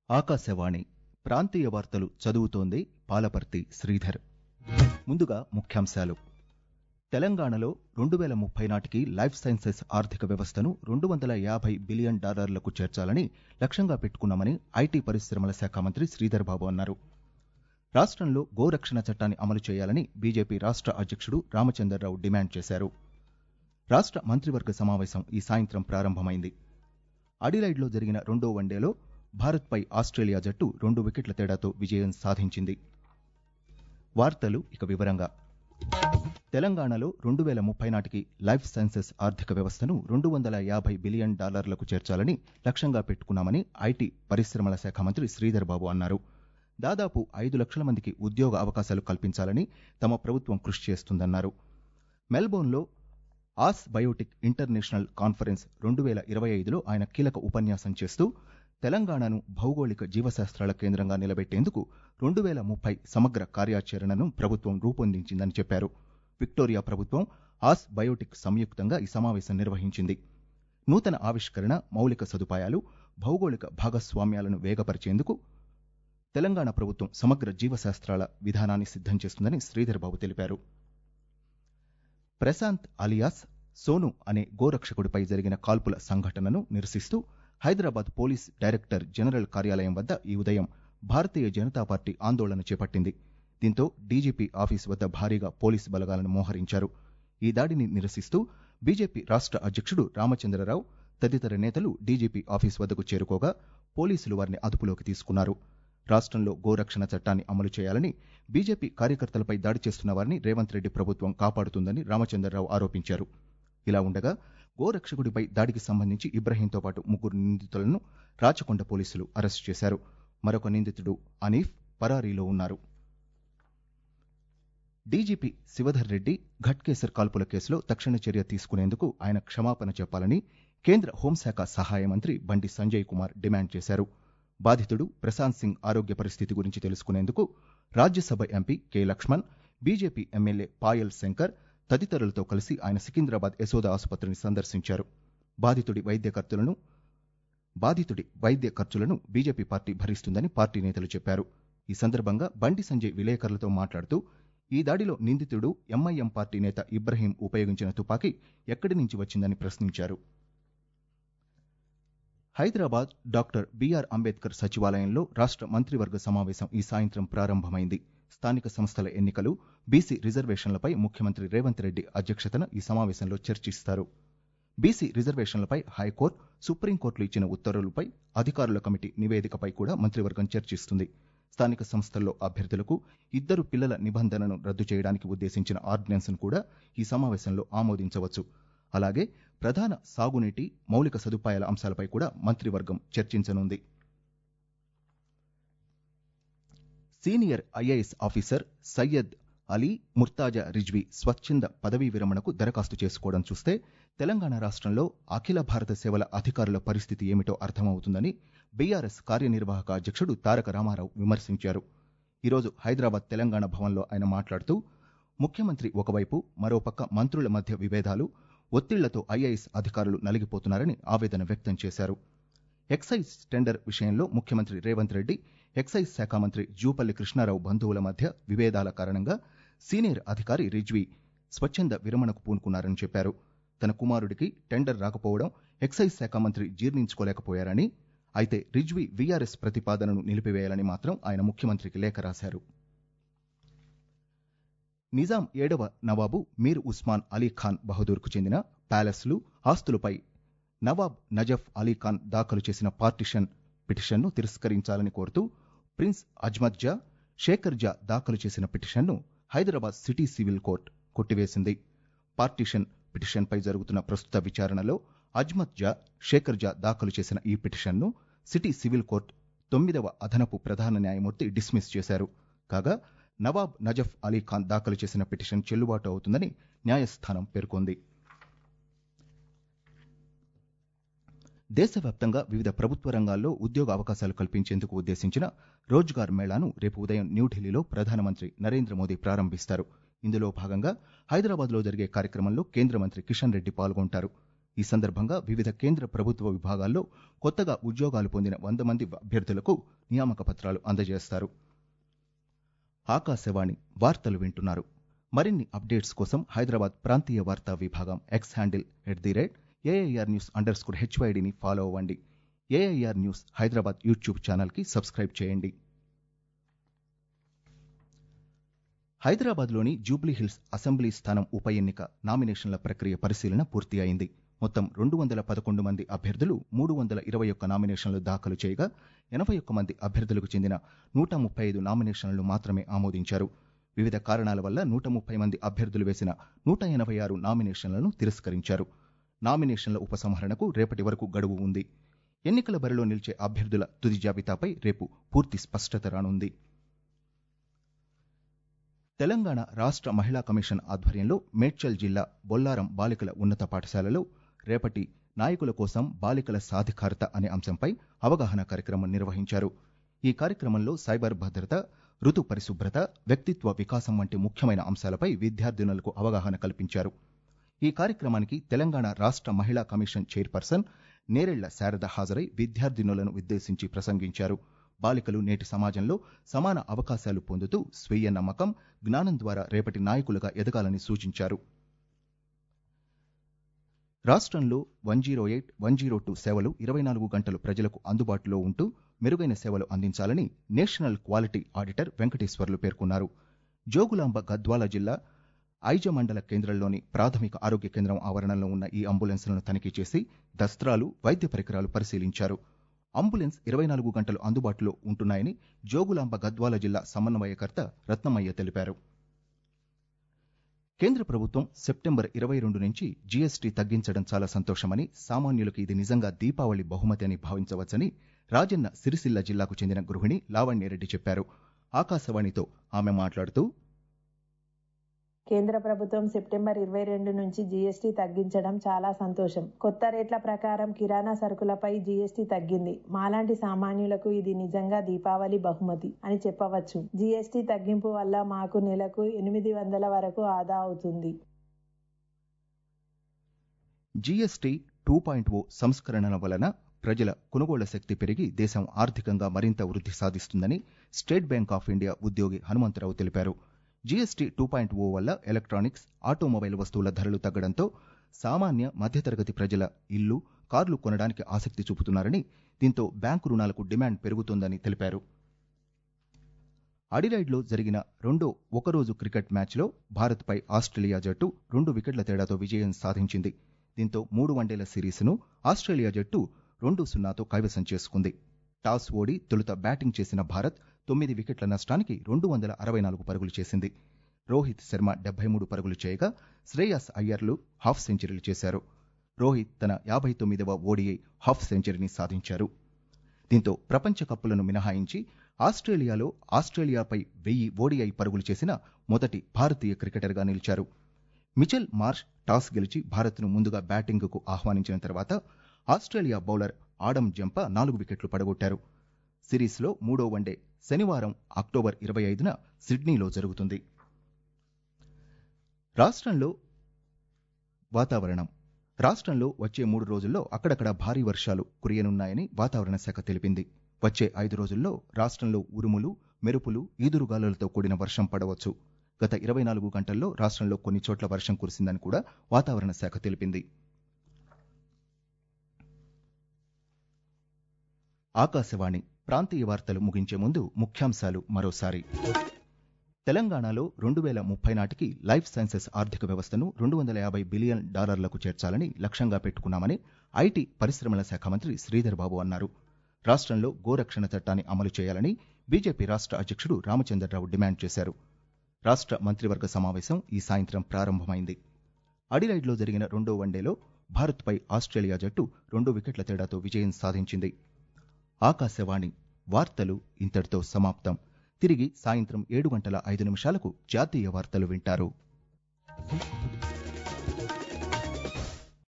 ఆకాశవాణి ప్రాంతీయ వార్తలు చదువుతోంది పాలపర్తి శ్రీధర్. ముందుగా ముఖ్యాంశాలు. తెలంగాణలో 2030 నాటికి లైఫ్ సైన్సెస్ ఆర్థిక వ్యవస్థను $250 బిలియన్ చేర్చాలని లక్ష్యంగా పెట్టుకున్నామని ఐటీ పరిశ్రమల శాఖ మంత్రి శ్రీధర్ బాబు అన్నారు. రాష్ట్రంలో గోరక్షణ చట్టాన్ని అమలు చేయాలని బీజేపీ రాష్ట్ర అధ్యక్షుడు రామచంద్రరావు డిమాండ్ చేశారు. రాష్ట్ర మంత్రివర్గ సమావేశం ఈ సాయంత్రం ప్రారంభమైంది. అడిలైడ్లో జరిగిన రెండో వన్డేలో భారత్పై ఆస్ట్రేలియా జట్టు 2 వికెట్ల తేడాతో విజయం సాధించింది. వార్తలు ఇక వివరంగా. తెలంగాణలో 2030 నాటికి లైఫ్ సైన్సెస్ ఆర్థిక వ్యవస్థను $250 బిలియన్ చేర్చాలని లక్ష్యంగా పెట్టుకున్నామని ఐటీ పరిశ్రమల శాఖ మంత్రి శ్రీధర్ బాబు అన్నారు. దాదాపు 5 లక్షల మందికి ఉద్యోగ అవకాశాలు కల్పించాలని తమ ప్రభుత్వం కృషి చేస్తుందన్నారు. మెల్బోర్న్లో ఆస్ బయోటిక్ ఇంటర్నేషనల్ కాన్ఫరెన్స్ 2025లో ఆయన కీలక ఉపన్యాసం చేస్తూ తెలంగాణను భౌగోళిక జీవశాస్త్రాల కేంద్రంగా నిలబెట్టేందుకు 2030 సమగ్ర కార్యాచరణను ప్రభుత్వం రూపొందించిందని చెప్పారు. విక్టోరియా ప్రభుత్వం ఆస్ బయోటిక్ సంయుక్తంగా ఈ సమావేశం నిర్వహించింది. నూతన ఆవిష్కరణ, మౌలిక సదుపాయాలు, భౌగోళిక భాగస్వామ్యాలను వేగపరిచేందుకు తెలంగాణ ప్రభుత్వం సమగ్ర జీవశాస్త్రాల విధానాన్ని సిద్ధం చేస్తుందని శ్రీధర్ బాబు తెలిపారు. ప్రశాంత్ అలియాస్ సోను అనే గోరక్షకుడిపై జరిగిన కాల్పుల సంఘటనను నిరసిస్తూ హైదరాబాద్ పోలీస్ డైరెక్టర్ జనరల్ కార్యాలయం వద్ద ఈ ఉదయం భారతీయ జనతా పార్టీ ఆందోళన చేపట్టింది. దీంతో డీజీపీ ఆఫీస్ వద్ద భారీగా పోలీసు బలగాలను మోహరించారు. ఈ దాడిని నిరసిస్తూ బీజేపీ రాష్ట్ర అధ్యక్షుడు రామచంద్రరావు తదితర నేతలు డీజీపీ ఆఫీస్ వద్దకు చేరుకోగా పోలీసులు వారిని అదుపులోకి తీసుకున్నారు. రాష్ట్రంలో గోరక్షణ చట్టాన్ని అమలు చేయాలని బీజేపీ కార్యకర్తలపై దాడి చేస్తున్న వారిని రేవంత్ రెడ్డి ప్రభుత్వం కాపాడుతుందని రామచంద్రరావు ఆరోపించారు. ఇలా ఉండగా గోరక్షకుడిపై దాడికి సంబంధించి ఇబ్రహీంతో పాటు 3 నిందితులను రాచకొండ పోలీసులు అరెస్టు చేశారు. మరొక నిందితుడు అనీఫ్ పరారీలో ఉన్నారు. డీజీపీ శివధర్ రెడ్డి ఘట్కేసర్ కాల్పుల కేసులో తక్షణ చర్య తీసుకునేందుకు ఆయన క్షమాపణ చెప్పాలని కేంద్ర హోంశాఖ సహాయ మంత్రి బండి సంజయ్ కుమార్ డిమాండ్ చేశారు. బాధితుడు ప్రశాంత్ సింగ్ ఆరోగ్య పరిస్థితి గురించి తెలుసుకునేందుకు Rajya Sabha MP K Laxman, BJP MLA Payal Shankar తదితరులతో కలిసి ఆయన సికింద్రాబాద్ యశోద ఆసుపత్రిని సందర్శించారు. బాధితుడి వైద్య ఖర్చులను బీజేపీ పార్టీ భరిస్తుందని పార్టీ నేతలు చెప్పారు. ఈ సందర్భంగా బండి సంజయ్ విలేకరులతో మాట్లాడుతూ ఈ దాడిలో నిందితుడు ఎంఐఎం పార్టీ నేత ఇబ్రహీం ఉపయోగించిన తుపాకీ ఎక్కడి నుంచి వచ్చిందని ప్రశ్నించారు. హైదరాబాద్ డాక్టర్ బిఆర్ అంబేద్కర్ సచివాలయంలో రాష్ట్ర మంత్రివర్గ సమావేశం ఈ సాయంత్రం ప్రారంభమైంది. స్థానిక సంస్థల ఎన్నికలు, బీసీ రిజర్వేషన్లపై ముఖ్యమంత్రి రేవంత్ రెడ్డి అధ్యక్షతన ఈ సమావేశంలో చర్చిస్తారు. బీసీ రిజర్వేషన్లపై హైకోర్టు, సుప్రీంకోర్టులు ఇచ్చిన ఉత్తర్వులపై అధికారుల కమిటీ నివేదికపై కూడా మంత్రివర్గం చర్చిస్తుంది. స్థానిక సంస్థల్లో అభ్యర్థులకు 2 పిల్లల నిబంధనను రద్దు చేయడానికి ఉద్దేశించిన ఆర్డినెన్స్ను కూడా ఈ సమావేశంలో ఆమోదించవచ్చు. అలాగే ప్రధాన సాగునీటి, మౌలిక సదుపాయాల అంశాలపై కూడా మంత్రివర్గం చర్చించనుంది. Senior IAS officer Syed Ali Murtaza Rizvi స్వచ్ఛంద పదవీ విరమణకు దరఖాస్తు చేసుకోవడం చూస్తే తెలంగాణ రాష్ట్రంలో అఖిల భారత సేవల అధికారుల పరిస్థితి ఏమిటో అర్థమవుతుందని బీఆర్ఎస్ కార్యనిర్వాహక అధ్యక్షుడు తారక రామారావు విమర్శించారు. ఈరోజు హైదరాబాద్ తెలంగాణ భవన్లో ఆయన మాట్లాడుతూ ముఖ్యమంత్రి ఒకవైపు, మరోపక్క మంత్రుల మధ్య విభేదాలు, ఒత్తిళ్లతో ఐఏఎస్ అధికారులు నలిగిపోతున్నారని ఆవేదన వ్యక్తం చేశారు. ఎక్సైజ్ టెండర్ విషయంలో ముఖ్యమంత్రి రేవంత్ రెడ్డి, ఎక్సైజ్ శాఖ మంత్రి జూపల్లి కృష్ణారావు బంధువుల మధ్య విభేదాల కారణంగా సీనియర్ అధికారి రిజ్వీ స్వచ్ఛంద విరమణకు పూనుకున్నారని చెప్పారు. తన కుమారుడికి టెండర్ రాకపోవడం ఎక్సైజ్ శాఖ మంత్రి జీర్ణించుకోలేకపోయారని, అయితే రిజ్వీ వీఆర్ఎస్ ప్రతిపాదనను నిలిపివేయాలని మాత్రం ఆయన ముఖ్యమంత్రికి లేఖ రాశారు. నిజాం 7వ నవాబు మీర్ ఉస్మాన్ అలీ ఖాన్ బహదూర్కు చెందిన ప్యాలెస్లు, ఆస్తులపై నవాబ్ నజఫ్ అలీఖాన్ దాఖలు చేసిన పార్టిషన్ పిటిషన్ను తిరస్కరించాలని కోరుతూ ప్రిన్స్ అజ్మత్ జా, షేఖర్ జా దాఖలు చేసిన పిటిషన్ను హైదరాబాద్ సిటీ సివిల్ కోర్టు కొట్టివేసింది. పార్టిషన్ పిటిషన్పై జరుగుతున్న ప్రస్తుత విచారణలో అజ్మత్ జా, షేఖర్ జా దాఖలు చేసిన ఈ పిటిషన్ను సిటీ సివిల్ కోర్టు 9వ అదనపు ప్రధాన న్యాయమూర్తి డిస్మిస్ చేశారు. కాగా నవాబ్ నజఫ్ అలీ ఖాన్ దాఖలు చేసిన పిటిషన్ చెల్లుబాటు అవుతుందని న్యాయస్థానం పేర్కొంది. దేశవ్యాప్తంగా వివిధ ప్రభుత్వ రంగాల్లో ఉద్యోగ అవకాశాలు కల్పించేందుకు ఉద్దేశించిన రోజ్గార్ మేళాను రేపు ఉదయం న్యూఢిల్లీలో ప్రధానమంత్రి నరేంద్ర మోదీ ప్రారంభిస్తారు. ఇందులో భాగంగా హైదరాబాద్లో జరిగే కార్యక్రమంలో కేంద్ర మంత్రి కిషన్ రెడ్డి పాల్గొంటారు. ఈ ఈ సందర్భంగా వివిధ కేంద్ర ప్రభుత్వ విభాగాల్లో కొత్తగా ఉద్యోగాలు పొందిన 100 మంది అభ్యర్థులకు నియామక పత్రాలు అందజేస్తారు. ఆకాశవాణి వార్తలు వింటున్నారు. మరిన్ని అప్డేట్స్ కోసం హైదరాబాద్ ప్రాంతీయ వార్తా విభాగం ఎక్స్ హ్యాండిల్ @AIRnews_HYDని ఫాలో అవ్వండి. ఏఐఆర్ న్యూస్ హైదరాబాద్ యూట్యూబ్ ఛానల్కి సబ్స్క్రైబ్ చేయండి. హైదరాబాద్లోని జూబ్లీహిల్స్ అసెంబ్లీ స్థానం ఉప ఎన్నిక నామినేషన్ల ప్రక్రియ పరిశీలన పూర్తి అయింది. మొత్తం 211 మంది అభ్యర్థులు 321 నామినేషన్లు దాఖలు చేయగా 81 మంది అభ్యర్థులకు చెందిన 135 నామినేషన్లను మాత్రమే ఆమోదించారు. వివిధ కారణాల వల్ల 130 మంది అభ్యర్థులు వేసిన 186 నామినేషన్లను తిరస్కరించారు. నామినేషన్ల ఉపసంహరణకు రేపటి వరకు గడువు ఉంది. ఎన్నికల బరిలో నిలిచే అభ్యర్థుల తుది జాబితాపై రేపు పూర్తి స్పష్టత రానుంది. తెలంగాణ రాష్ట్ర మహిళా కమిషన్ ఆధ్వర్యంలో మేడ్చల్ జిల్లా బొల్లారం బాలికల ఉన్నత పాఠశాలలో రేపటి నాయకుల కోసం బాలికల సాధికారత అనే అంశంపై అవగాహన కార్యక్రమం నిర్వహించారు. ఈ కార్యక్రమంలో సైబర్ భద్రత, ఋతు పరిశుభ్రత, వ్యక్తిత్వ వికాసం వంటి ముఖ్యమైన అంశాలపై విద్యార్థినులకు అవగాహన కల్పించారు. ఈ కార్యక్రమానికి తెలంగాణ రాష్ట్ర మహిళా కమిషన్ చైర్పర్సన్ నేరెళ్ల శారద హాజరై విద్యార్థినులను ఉద్దేశించి ప్రసంగించారు. బాలికలు నేటి సమాజంలో సమాన అవకాశాలు పొందుతూ స్వీయ నమ్మకం, జ్ఞానం ద్వారా రేపటి నాయకులుగా ఎదగాలని సూచించారు. రాష్ట్రంలో 108, 102 సేవలు 24 గంటలు ప్రజలకు అందుబాటులో ఉంటూ మెరుగైన సేవలు అందించాలని నేషనల్ క్వాలిటీ ఆడిటర్ వెంకటేశ్వర్లు పేర్కొన్నారు. జోగులాంబ గద్వాల జిల్లా ఐజ మండల కేంద్రంలోని ప్రాథమిక ఆరోగ్య కేంద్రం ఆవరణలో ఉన్న ఈ అంబులెన్స్లను తనిఖీ చేసి దస్త్రాలు, వైద్య పరికరాలు పరిశీలించారు. అంబులెన్స్ 24 గంటలు అందుబాటులో ఉంటున్నాయని జోగులాంబ గద్వాల జిల్లా సమన్వయకర్త రత్నమయ్య తెలిపారు. కేంద్ర ప్రభుత్వం సెప్టెంబర్ 22 నుంచి జీఎస్టీ తగ్గించడం చాలా సంతోషమని, సామాన్యులకు ఇది నిజంగా దీపావళి బహుమతి అని భావించవచ్చని రాజన్న సిరిసిల్ల జిల్లాకు చెందిన గృహిణి లావణ్యరెడ్డి చెప్పారు. ఆకాశవాణితో ఆమె మాట్లాడుతూ, కేంద్ర ప్రభుత్వం సెప్టెంబర్ 22 నుంచి జీఎస్టీ తగ్గించడం చాలా సంతోషం. కొత్త రేట్ల ప్రకారం కిరాణా సరుకులపై జీఎస్టీ తగ్గింది. మాలాంటి సామాన్యులకు ఇది నిజంగా దీపావళి బహుమతి అని చెప్పవచ్చు. జీఎస్టీ తగ్గింపు వల్ల మాకు నెలకు 800 వరకు ఆదా అవుతుంది. జీఎస్టీ 2.0 సంస్కరణల వలన ప్రజల కొనుగోళ్ల శక్తి పెరిగి దేశం ఆర్థికంగా మరింత వృద్ధి సాధిస్తుందని స్టేట్ బ్యాంక్ ఆఫ్ ఇండియా ఉద్యోగి హనుమంతరావు తెలిపారు. జీఎస్టీ 2.0 వల్ల ఎలక్ట్రానిక్స్, ఆటోమొబైల్ వస్తువుల ధరలు తగ్గడంతో సామాన్య మధ్యతరగతి ప్రజల ఇల్లు, కార్లు కొనడానికి ఆసక్తి చూపుతున్నారని, దీంతో బ్యాంకు రుణాలకు డిమాండ్ పెరుగుతోందని తెలిపారు. అడిలైడ్లో జరిగిన రెండో ఒకరోజు క్రికెట్ మ్యాచ్లో భారత్పై ఆస్ట్రేలియా జట్టు 2 వికెట్ల తేడాతో విజయం సాధించింది. దీంతో 3 వన్డేల సిరీస్ను ఆస్ట్రేలియా జట్టు 2-0తో కైవసం చేసుకుంది. టాస్ ఓడి తొలుత బ్యాటింగ్ చేసిన భారత్ 9 వికెట్ల నష్టానికి 264 పరుగులు చేసింది. రోహిత్ శర్మ 73 పరుగులు చేయగా శ్రేయస్ అయ్యర్లు హాఫ్ సెంచరీలు చేశారు. రోహిత్ తన 59వ ఓడిఐ హాఫ్ సెంచరీని సాధించారు. దీంతో ప్రపంచ కప్పులను మినహాయించి ఆస్ట్రేలియాపై 1000 ఓడిఐ పరుగులు చేసిన మొదటి భారతీయ క్రికెటర్గా నిలిచారు. మిచెల్ మార్ష్ టాస్ గెలిచి భారత్ను ముందుగా బ్యాటింగ్కు ఆహ్వానించిన తర్వాత ఆస్ట్రేలియా బౌలర్ ఆడమ్ జంపా 4 వికెట్లు పడగొట్టారు. సిరీస్లో 3వ వన్డే శనివారం అక్టోబర్ 25న సిడ్నీలో జరుగుతుంది. రాష్ట్రంలో వచ్చే 3 రోజుల్లో అక్కడక్కడ భారీ వర్షాలు కురియనున్నాయని వాతావరణ శాఖ తెలిపింది. వచ్చే 5 రోజుల్లో రాష్ట్రంలో ఉరుములు, మెరుపులు, ఈదురుగాలులతో కూడిన వర్షం పడవచ్చు. గత 24 గంటల్లో రాష్ట్రంలో కొన్ని చోట్ల వర్షం కురిసిందని కూడా వాతావరణ శాఖ తెలిపింది. ఆకాశవాణి ప్రాంతీయ వార్తలు ముగించే ముందు ముఖ్యాంశాలు మరోసారి. తెలంగాణలో 2030 నాటికి లైఫ్ సైన్సెస్ ఆర్థిక వ్యవస్థను $250 బిలియన్ చేర్చాలని లక్ష్యంగా పెట్టుకున్నామని ఐటీ పరిశ్రమల శాఖ మంత్రి శ్రీధర్ బాబు అన్నారు. రాష్ట్రంలో గోరక్షణ చట్టాన్ని అమలు చేయాలని బీజేపీ రాష్ట్ర అధ్యక్షుడు రామచంద్రరావు డిమాండ్ చేశారు. రాష్ట్ర మంత్రివర్గ సమావేశం ఈ సాయంత్రం ప్రారంభమైంది. అడిలైడ్లో జరిగిన రెండో వన్డేలో భారత్పై ఆస్ట్రేలియా జట్టు 2 వికెట్ల తేడాతో విజయం సాధించింది. ఆకాశవాణి వార్తలు ఇంతటితో సమాప్తం. తిరిగి సాయంత్రం 7:05 జాతీయ వార్తలు వింటారు.